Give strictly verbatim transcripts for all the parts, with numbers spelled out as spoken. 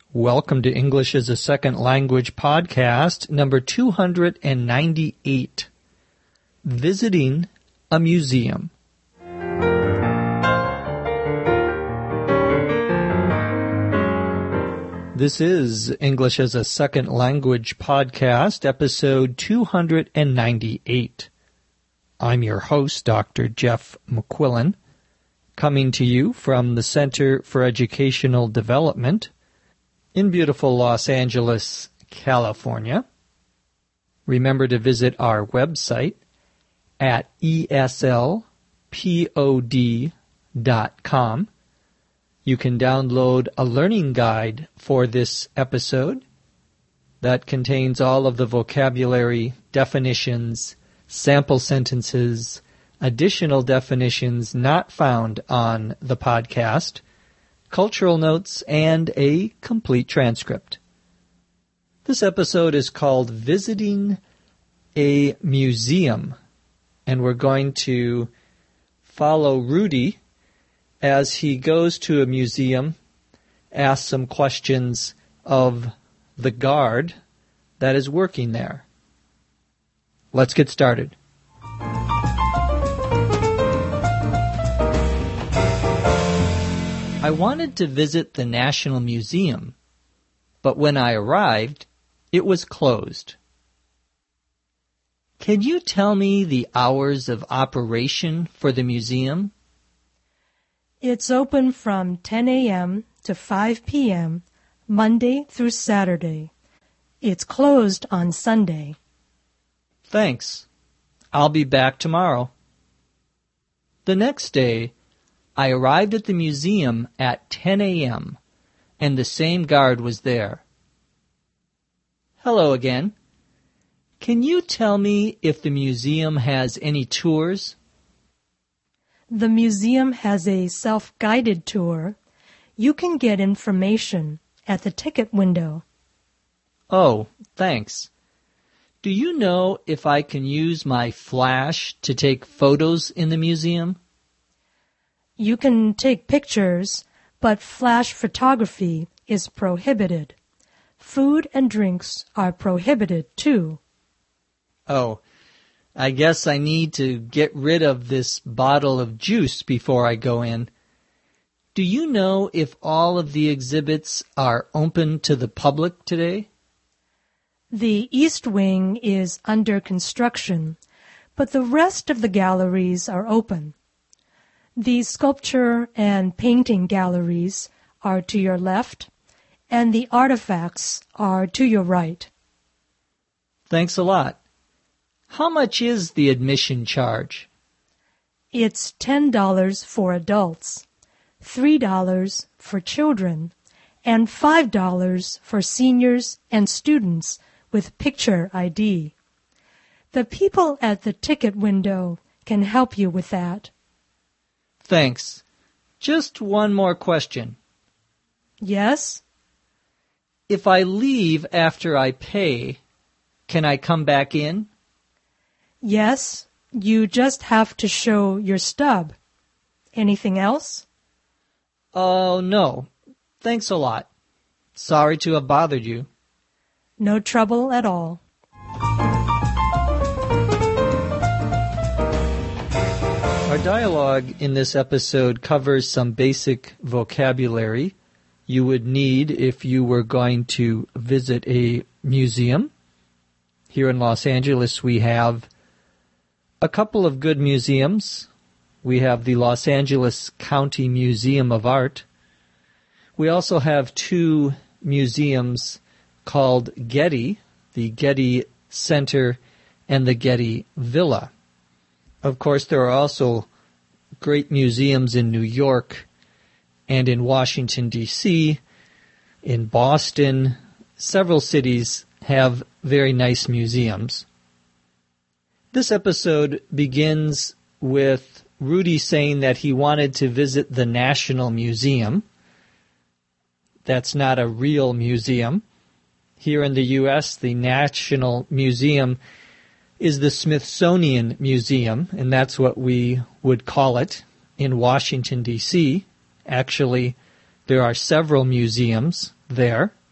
Welcome to English as a Second Language podcast, number two hundred ninety-eight, Visiting a Museum. This is English as a Second Language podcast, episode two hundred ninety-eight. I'm your host, Doctor Jeff McQuillan, coming to you from the Center for Educational Development in beautiful Los Angeles, California. Remember to visit our website at E S L pod dot com. You can download a learning guide for this episode that contains all of the vocabulary, definitions, sample sentences, additional definitions not found on the podcast, cultural notes, and a complete transcript. This episode is called Visiting a Museum, and we're going to follow Rudy as he goes to a museum, asks some questions of the guard that is working there. Let's get started. I wanted to visit the National Museum, but when I arrived, it was closed. Can you tell me the hours of operation for the museum? It's open from ten a.m. to five p.m., Monday through Saturday. It's closed on Sunday. Thanks. I'll be back tomorrow. The next day, I arrived at the museum at ten a.m., and the same guard was there. Hello again. Can you tell me if the museum has any tours? The museum has a self-guided tour. You can get information at the ticket window. Oh, thanks. Do you know if I can use my flash to take photos in the museum? You can take pictures, but flash photography is prohibited. Food and drinks are prohibited, too. Oh, I guess I need to get rid of this bottle of juice before I go in. Do you know if all of the exhibits are open to the public today? The East Wing is under construction, but the rest of the galleries are open. The sculpture and painting galleries are to your left, and the artifacts are to your right. Thanks a lot. How much is the admission charge? It's ten dollars for adults, three dollars for children, and five dollars for seniors and students with picture I D. The people at the ticket window can help you with that. Thanks. Just one more question. Yes? If I leave after I pay, can I come back in? Yes, you just have to show your stub. Anything else? Oh, no. Thanks a lot. Sorry to have bothered you. No trouble at all. Our dialogue in this episode covers some basic vocabulary you would need if you were going to visit a museum. Here in Los Angeles, we have a couple of good museums. We have the Los Angeles County Museum of Art. We also have two museums called Getty, the Getty Center and the Getty Villa. Of course, there are also great museums in New York and in Washington, D C, in Boston. Several cities have very nice museums. This episode begins with Rudy saying that he wanted to visit the National Museum. That's not a real museum. Here in the U S, the National Museum is the Smithsonian Museum, and that's what we would call it in Washington, D C Actually, there are several museums there.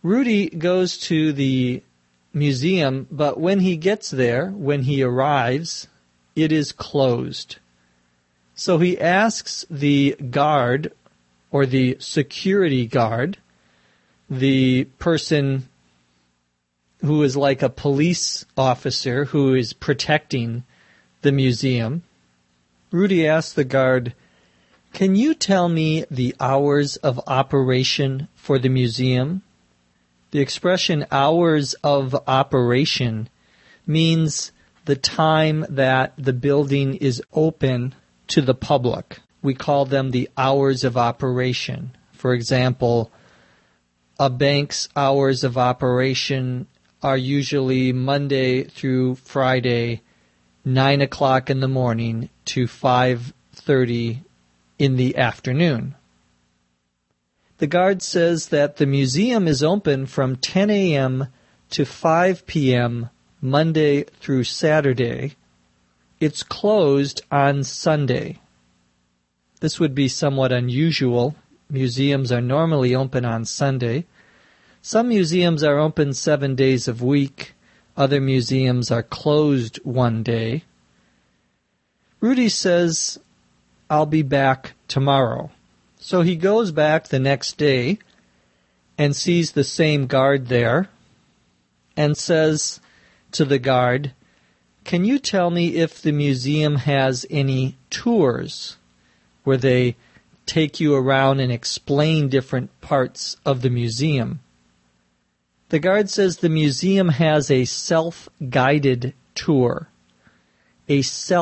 Rudy goes to the museum, but when he gets there, when he arrives, it is closed. So he asks the guard, or the security guard, the person who is like a police officer who is protecting the museum. Rudy asks the guard, "Can you tell me the hours of operation for the museum?" The expression hours of operation means the time that the building is open to the public. We call them the hours of operation. For example, a bank's hours of operation are usually Monday through Friday, nine o'clock in the morning to five thirty in the afternoon. The guard says that the museum is open from ten a.m. to five p.m. Monday through Saturday. It's closed on Sunday. This would be somewhat unusual. Museums are normally open on Sunday. Some museums are open seven days a week. Other museums are closed one day. Rudy says, "I'll be back tomorrow." So he goes back the next day and sees the same guard there and says to the guard, "Can you tell me if the museum has any tours where they take you around and explain different parts of the museum?" The guard says the museum has a self-guided tour. A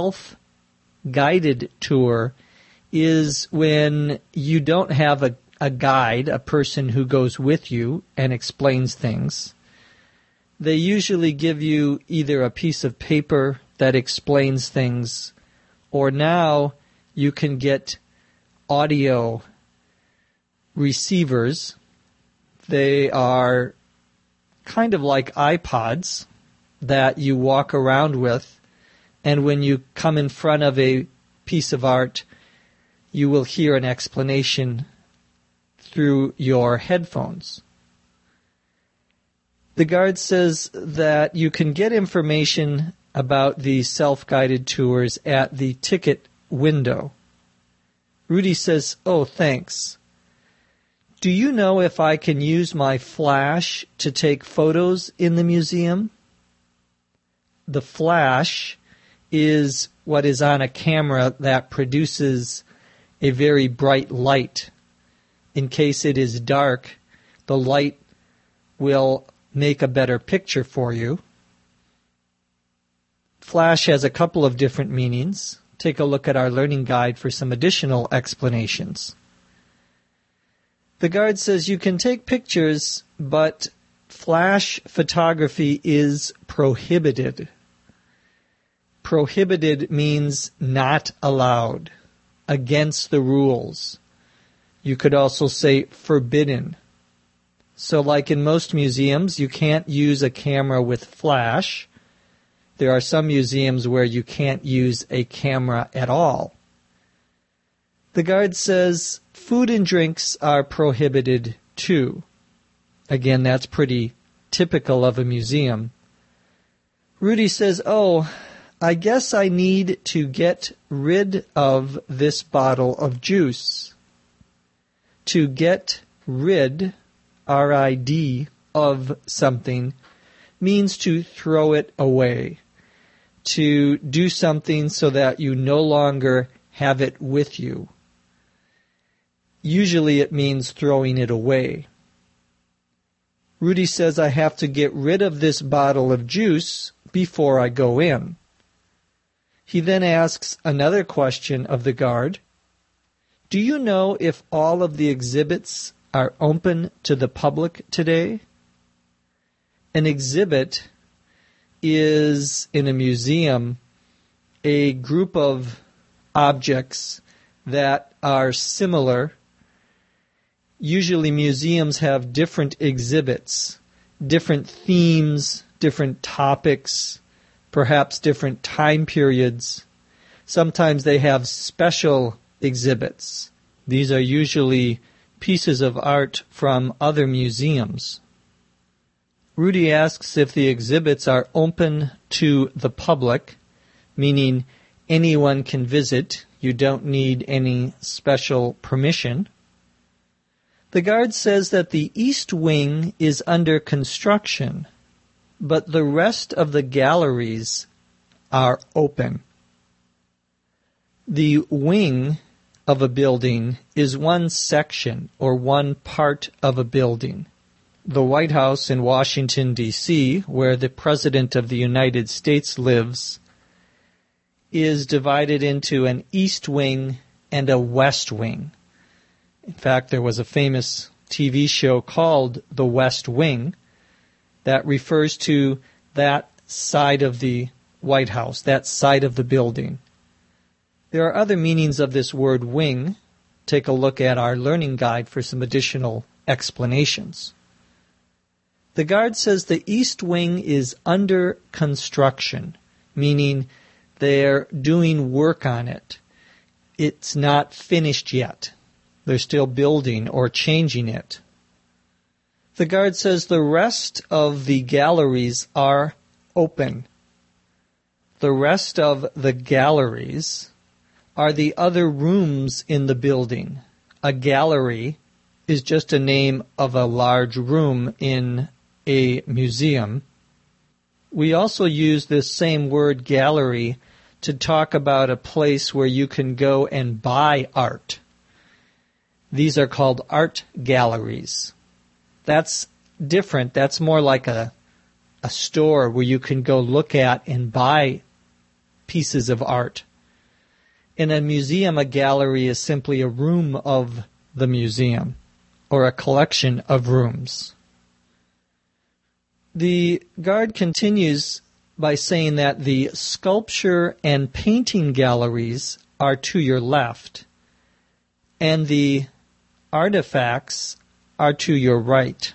self-guided tour is when you don't have a, a guide, a person who goes with you and explains things. They usually give you either a piece of paper that explains things, or now you can get audio receivers. They are kind of like iPods that you walk around with, and when you come in front of a piece of art, you will hear an explanation through your headphones. The guard says that you can get information about these self-guided tours at the ticket window. Rudy says, "Oh, thanks. Do you know if I can use my flash to take photos in the museum?" The flash is what is on a camera that produces a very bright light. In case it is dark, the light will make a better picture for you. Flash has a couple of different meanings. Take a look at our learning guide for some additional explanations. The guard says you can take pictures, but flash photography is prohibited. Prohibited means not allowed, against the rules. You could also say forbidden. So like in most museums, you can't use a camera with flash. There are some museums where you can't use a camera at all. The guard says food and drinks are prohibited too. Again, that's pretty typical of a museum. Rudy says, "Oh, I guess I need to get rid of this bottle of juice." To get rid, R I D, of something means to throw it away. To do something so that you no longer have it with you. Usually it means throwing it away. Rudy says, "I have to get rid of this bottle of juice before I go in." He then asks another question of the guard. "Do you know if all of the exhibits are open to the public today?" An exhibit is, in a museum, a group of objects that are similar. Usually museums have different exhibits, different themes, different topics, perhaps different time periods. Sometimes they have special exhibits. These are usually pieces of art from other museums. Rudy asks if the exhibits are open to the public, meaning anyone can visit. You don't need any special permission. The guard says that the east wing is under construction, but the rest of the galleries are open. The wing of a building is one section or one part of a building. The White House in Washington, D C, where the President of the United States lives, is divided into an east wing and a west wing. In fact, there was a famous T V show called The West Wing that refers to that side of the White House, that side of the building. There are other meanings of this word wing. Take a look at our learning guide for some additional explanations. The guard says the east wing is under construction, meaning they're doing work on it. It's not finished yet. They're still building or changing it. The guard says the rest of the galleries are open. The rest of the galleries are the other rooms in the building. A gallery is just a name of a large room in a museum. We also use this same word gallery to talk about a place where you can go and buy art. These are called art galleries. That's different. That's more like a, a store where you can go look at and buy pieces of art. In a museum, a gallery is simply a room of the museum or a collection of rooms. The guard continues by saying that the sculpture and painting galleries are to your left, and the artifacts are to your right.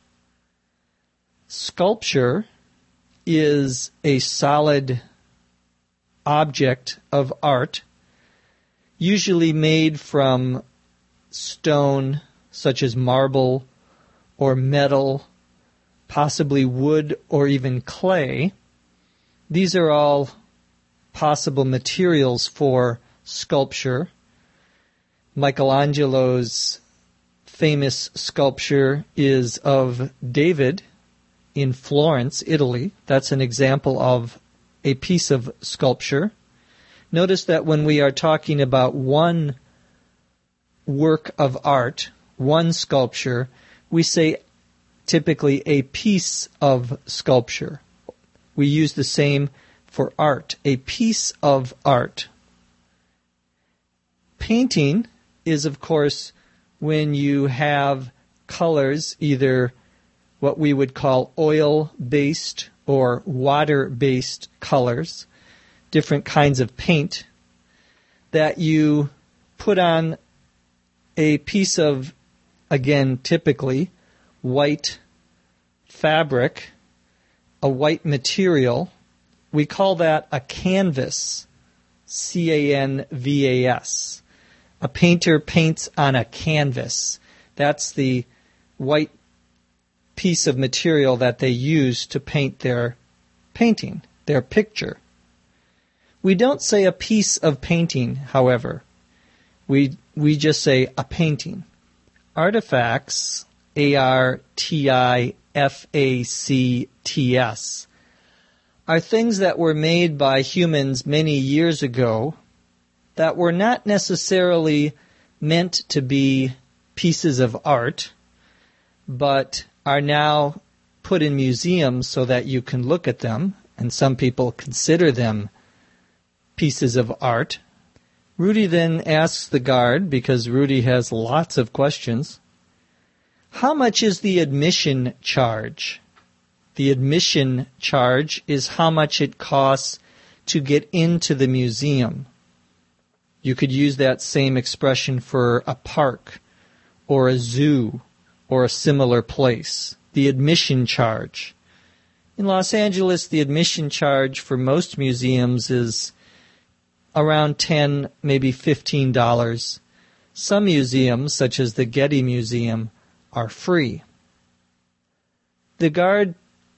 Sculpture is a solid object of art, usually made from stone, such as marble or metal, possibly wood or even clay. These are all possible materials for sculpture. Michelangelo's famous sculpture is of David in Florence, Italy. That's an example of a piece of sculpture. Notice that when we are talking about one work of art, one sculpture, we say typically a piece of sculpture. We use the same for art, a piece of art. Painting is, of course, when you have colors, either what we would call oil-based or water-based colors, different kinds of paint, that you put on a piece of, again, typically white fabric, a white material. We call that a canvas, C A N V A S. A painter paints on a canvas. That's the white piece of material that they use to paint their painting, their picture. We don't say a piece of painting, however. We we just say a painting. Artifacts, A R T I F A C T S, are things that were made by humans many years ago that were not necessarily meant to be pieces of art, but are now put in museums so that you can look at them, and some people consider them pieces of art. Rudy then asks the guard, because Rudy has lots of questions, how much is the admission charge? The admission charge is how much it costs to get into the museum. You could use that same expression for a park or a zoo or a similar place. The admission charge. In Los Angeles, the admission charge for most museums is around ten dollars, maybe fifteen dollars. Some museums, such as the Getty Museum, are free. The guard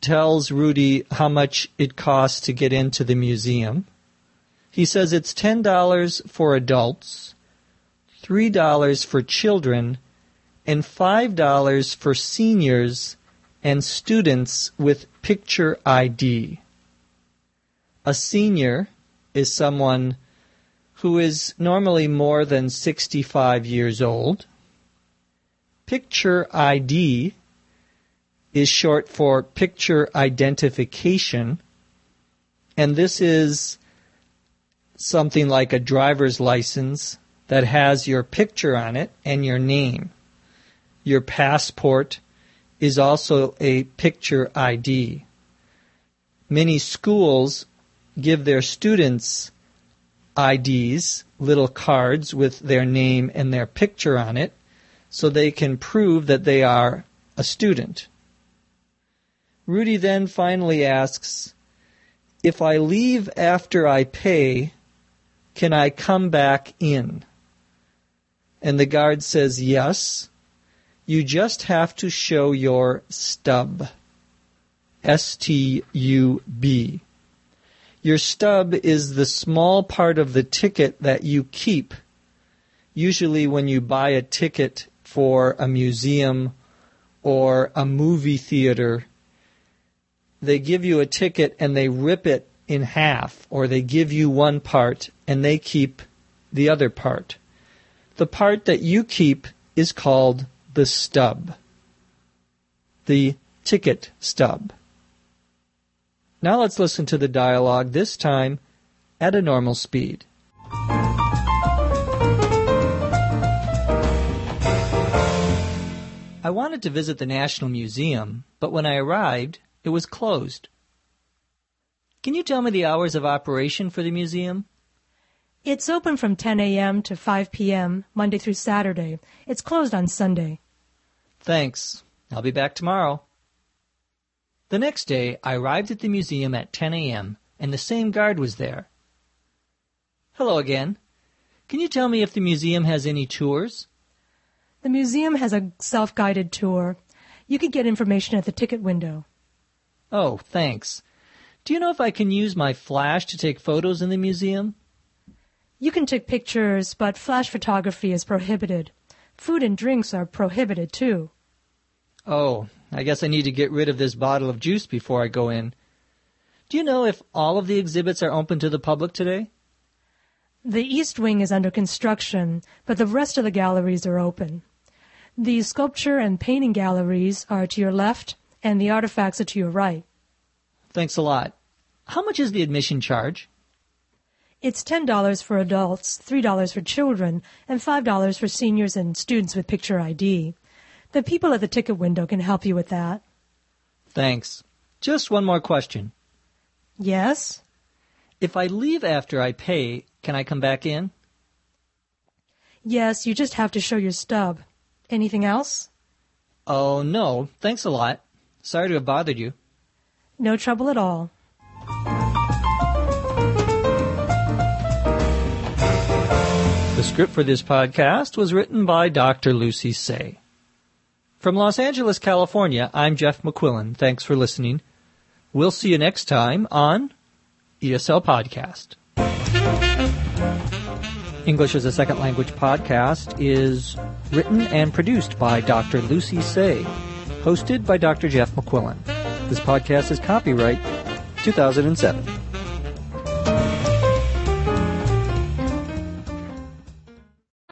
tells Rudy how much it costs to get into the museum. He says it's ten dollars for adults, three dollars for children, and five dollars for seniors and students with picture I D. A senior is someone who is normally more than sixty-five years old. Picture I D is short for picture identification, and this is something like a driver's license that has your picture on it and your name. Your passport is also a picture I D. Many schools give their students I Ds, little cards with their name and their picture on it, so they can prove that they are a student. Rudy then finally asks, if I leave after I pay, can I come back in? And the guard says yes. You just have to show your stub. S T U B. Your stub is the small part of the ticket that you keep. Usually when you buy a ticket for a museum or a movie theater, they give you a ticket and they rip it in half, or they give you one part and they keep the other part. The part that you keep is called the stub, the ticket stub. Now let's listen to the dialogue, this time at a normal speed. I wanted to visit the National Museum, but when I arrived, it was closed. Can you tell me the hours of operation for the museum? It's open from ten a.m. to five p.m., Monday through Saturday. It's closed on Sunday. Thanks. I'll be back tomorrow. The next day, I arrived at the museum at ten a.m., and the same guard was there. Hello again. Can you tell me if the museum has any tours? The museum has a self-guided tour. You can get information at the ticket window. Oh, thanks. Do you know if I can use my flash to take photos in the museum? You can take pictures, but flash photography is prohibited. Food and drinks are prohibited, too. Oh, I guess I need to get rid of this bottle of juice before I go in. Do you know if all of the exhibits are open to the public today? The East Wing is under construction, but the rest of the galleries are open. The sculpture and painting galleries are to your left, and the artifacts are to your right. Thanks a lot. How much is the admission charge? It's ten dollars for adults, three dollars for children, and five dollars for seniors and students with picture I D. The people at the ticket window can help you with that. Thanks. Just one more question. Yes? If I leave after I pay, can I come back in? Yes, you just have to show your stub. Anything else? Oh, no. Thanks a lot. Sorry to have bothered you. No trouble at all. The script for this podcast was written by Doctor Lucy Say. From Los Angeles, California, I'm Jeff McQuillan. Thanks for listening. We'll see you next time on E S L Podcast. English as a Second Language Podcast is written and produced by Doctor Lucy Say, hosted by Doctor Jeff McQuillan. This podcast is copyright two thousand seven.